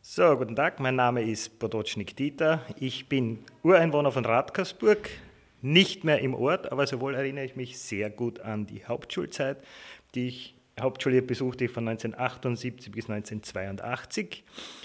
So, guten Tag, mein Name ist Potocznik Dieter. Ich bin Ureinwohner von Radkersburg, nicht mehr im Ort, aber sowohl erinnere ich mich sehr gut an die Hauptschulzeit. Hauptschule besuchte ich von 1978 bis 1982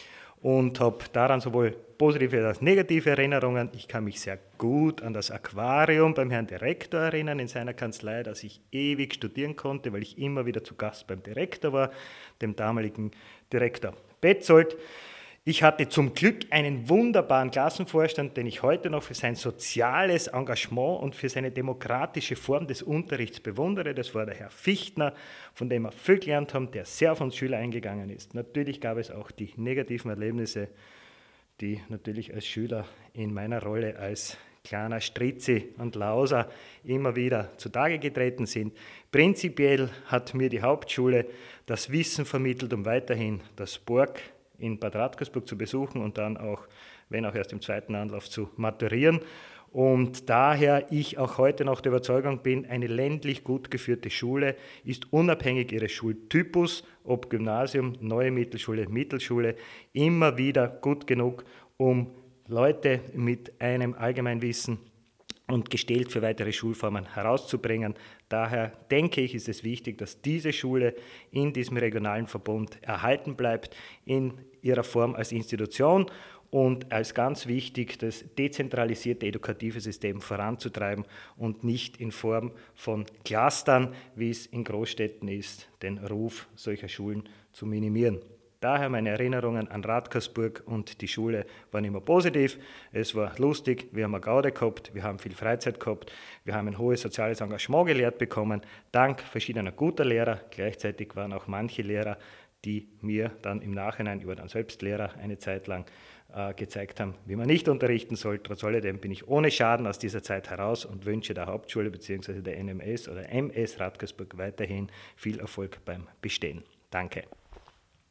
und habe daran sowohl positive als auch negative Erinnerungen. Ich kann mich sehr gut an das Aquarium beim Herrn Direktor erinnern in seiner Kanzlei, dass ich ewig studieren konnte, weil ich immer wieder zu Gast beim Direktor war, dem damaligen Direktor Petzold. Ich hatte zum Glück einen wunderbaren Klassenvorstand, den ich heute noch für sein soziales Engagement und für seine demokratische Form des Unterrichts bewundere. Das war der Herr Fichtner, von dem wir viel gelernt haben, der sehr auf uns Schüler eingegangen ist. Natürlich gab es auch die negativen Erlebnisse, die natürlich als Schüler in meiner Rolle als kleiner Stritzi und Lauser immer wieder zutage getreten sind. Prinzipiell hat mir die Hauptschule das Wissen vermittelt, um weiterhin das Borg in Bad Radkersburg zu besuchen und dann auch, wenn auch erst im zweiten Anlauf, zu maturieren. Und daher ich auch heute noch der Überzeugung bin, eine ländlich gut geführte Schule ist unabhängig ihres Schultypus, ob Gymnasium, neue Mittelschule, Mittelschule, immer wieder gut genug, um Leute mit einem Allgemeinwissen und gestellt für weitere Schulformen herauszubringen. Daher denke ich, ist es wichtig, dass diese Schule in diesem regionalen Verbund erhalten bleibt, in ihrer Form als Institution und als ganz wichtig, das dezentralisierte edukative System voranzutreiben und nicht in Form von Clustern, wie es in Großstädten ist, den Ruf solcher Schulen zu minimieren. Daher meine Erinnerungen an Radkersburg und die Schule waren immer positiv. Es war lustig, wir haben eine Gaude gehabt, wir haben viel Freizeit gehabt, wir haben ein hohes soziales Engagement gelehrt bekommen, dank verschiedener guter Lehrer. Gleichzeitig waren auch manche Lehrer, die mir dann im Nachhinein, ich war dann selbst Lehrer eine Zeit lang, gezeigt haben, wie man nicht unterrichten soll. Trotz alledem bin ich ohne Schaden aus dieser Zeit heraus und wünsche der Hauptschule bzw. der NMS oder MS Radkersburg weiterhin viel Erfolg beim Bestehen. Danke.